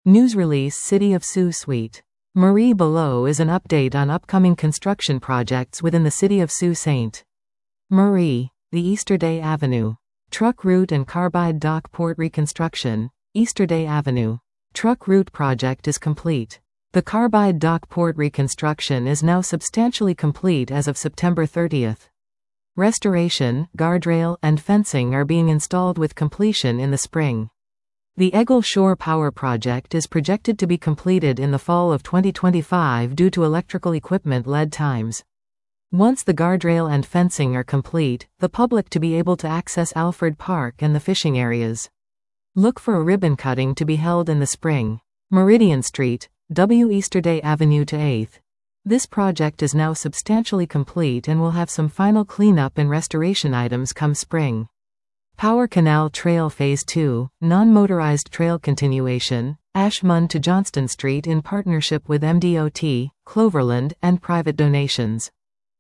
News release City of Sioux Suite. Marie below is an update on upcoming construction projects within the City of Sault Ste. Marie. The Easterday Avenue. Truck route and Carbide Dock Port reconstruction. Easterday Avenue. Truck route project is complete. The Carbide Dock Port reconstruction is now substantially complete as of September 30th. Restoration, guardrail, and fencing are being installed with completion in the spring. The Eagle Shore Power Project is projected to be completed in the fall of 2025 due to electrical equipment lead times. Once the guardrail and fencing are complete, the public to be able to access Alfred Park and the fishing areas. Look for a ribbon cutting to be held in the spring. Meridian Street, W. Easterday Avenue to 8th. This project is now substantially complete and will have some final cleanup and restoration items come spring. Power Canal Trail Phase 2, non-motorized trail continuation, Ashmund to Johnston Street in partnership with MDOT, Cloverland, and private donations.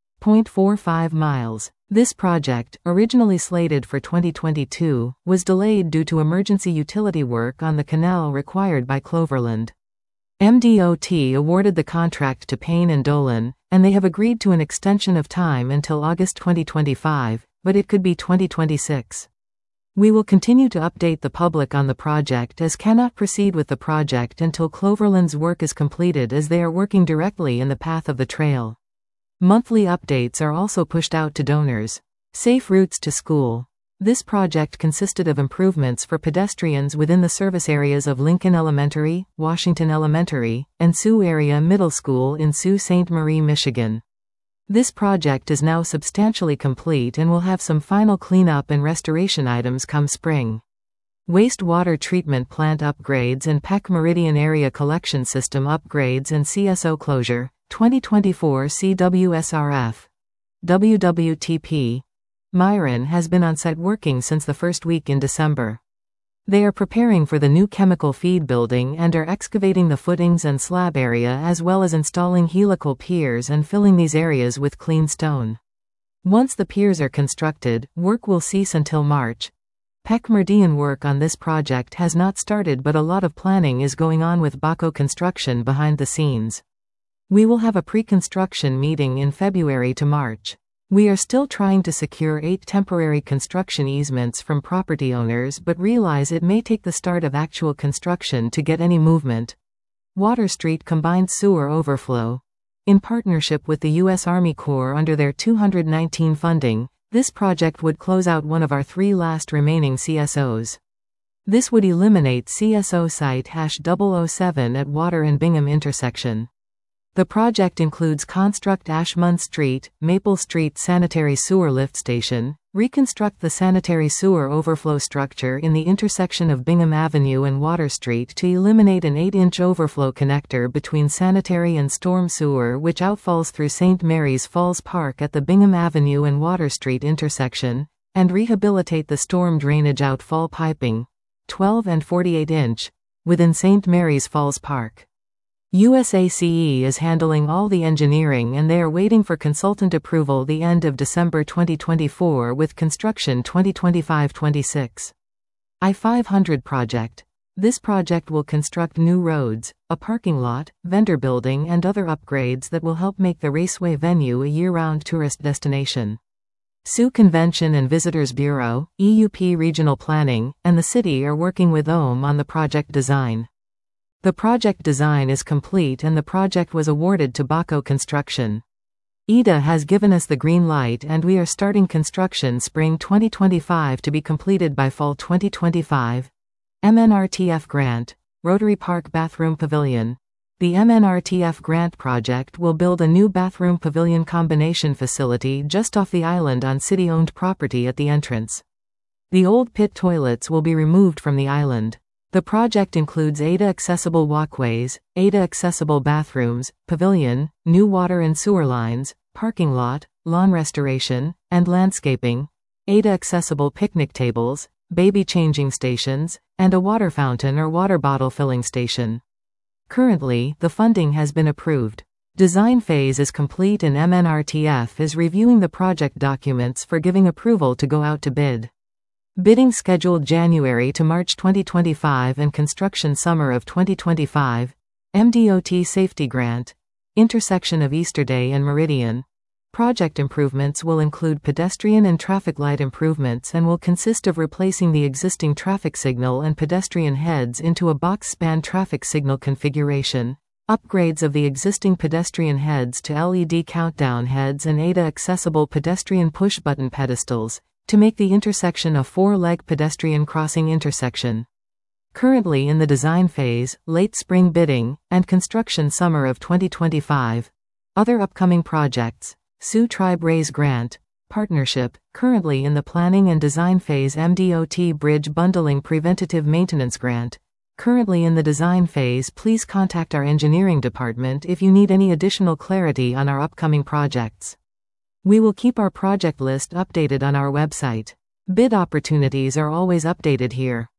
0.45 miles. This project, originally slated for 2022, was delayed due to emergency utility work on the canal required by Cloverland. MDOT awarded the contract to Payne and Dolan, and they have agreed to an extension of time until August 2025, but it could be 2026. We will continue to update the public on the project as cannot proceed with the project until Cloverland's work is completed as they are working directly in the path of the trail. Monthly updates are also pushed out to donors. Safe routes to school. This project consisted of improvements for pedestrians within the service areas of Lincoln Elementary, Washington Elementary, and Sioux Area Middle School in Sault Ste. Marie, Michigan. This project is now substantially complete and will have some final cleanup and restoration items come spring. Wastewater treatment plant upgrades and Peck Meridian Area Collection System upgrades and CSO closure. 2024 CWSRF. WWTP. Myron has been on site working since the first week in December. They are preparing for the new chemical feed building and are excavating the footings and slab area as well as installing helical piers and filling these areas with clean stone. Once the piers are constructed, work will cease until March. Peck Meridian work on this project has not started, but a lot of planning is going on with Baco Construction behind the scenes. We will have a pre-construction meeting in February to March. We are still trying to secure 8 temporary construction easements from property owners but realize it may take the start of actual construction to get any movement. Water Street Combined Sewer Overflow. In partnership with the U.S. Army Corps under their 219 funding, this project would close out one of our 3 last remaining CSOs. This would eliminate CSO Site #007 at Water and Bingham intersection. The project includes construct Ashmund Street, Maple Street Sanitary Sewer Lift Station, reconstruct the sanitary sewer overflow structure in the intersection of Bingham Avenue and Water Street to eliminate an 8-inch overflow connector between sanitary and storm sewer which outfalls through St. Mary's Falls Park at the Bingham Avenue and Water Street intersection, and rehabilitate the storm drainage outfall piping, 12 and 48-inch, within St. Mary's Falls Park. USACE is handling all the engineering and they are waiting for consultant approval the end of December 2024 with construction 2025-26. I-500 project. This project will construct new roads, a parking lot, vendor building and other upgrades that will help make the raceway venue a year-round tourist destination. Sioux Convention and Visitors Bureau, EUP Regional Planning, and the city are working with OHM on the project design. The project design is complete and the project was awarded to Baco Construction. EDA has given us the green light and we are starting construction spring 2025 to be completed by fall 2025. MNRTF Grant. Rotary Park Bathroom Pavilion. The MNRTF Grant project will build a new bathroom pavilion combination facility just off the island on city-owned property at the entrance. The old pit toilets will be removed from the island. The project includes ADA-accessible walkways, ADA-accessible bathrooms, pavilion, new water and sewer lines, parking lot, lawn restoration, and landscaping, ADA-accessible picnic tables, baby changing stations, and a water fountain or water bottle filling station. Currently, the funding has been approved. Design phase is complete and MNRTF is reviewing the project documents for giving approval to go out to bid. Bidding scheduled January to March 2025 and construction summer of 2025. MDOT Safety Grant. Intersection of Easterday and Meridian. Project improvements will include pedestrian and traffic light improvements and will consist of replacing the existing traffic signal and pedestrian heads into a box-span traffic signal configuration. Upgrades of the existing pedestrian heads to LED countdown heads and ADA-accessible pedestrian push-button pedestals, to make the intersection a four-leg pedestrian crossing intersection. Currently in the design phase, late spring bidding, and construction summer of 2025. Other upcoming projects. Sioux Tribe Raise Grant. Partnership, currently in the planning and design phase. MDOT Bridge Bundling Preventative Maintenance Grant. Currently in the design phase. Please contact our engineering department if you need any additional clarity on our upcoming projects. We will keep our project list updated on our website. Bid opportunities are always updated here.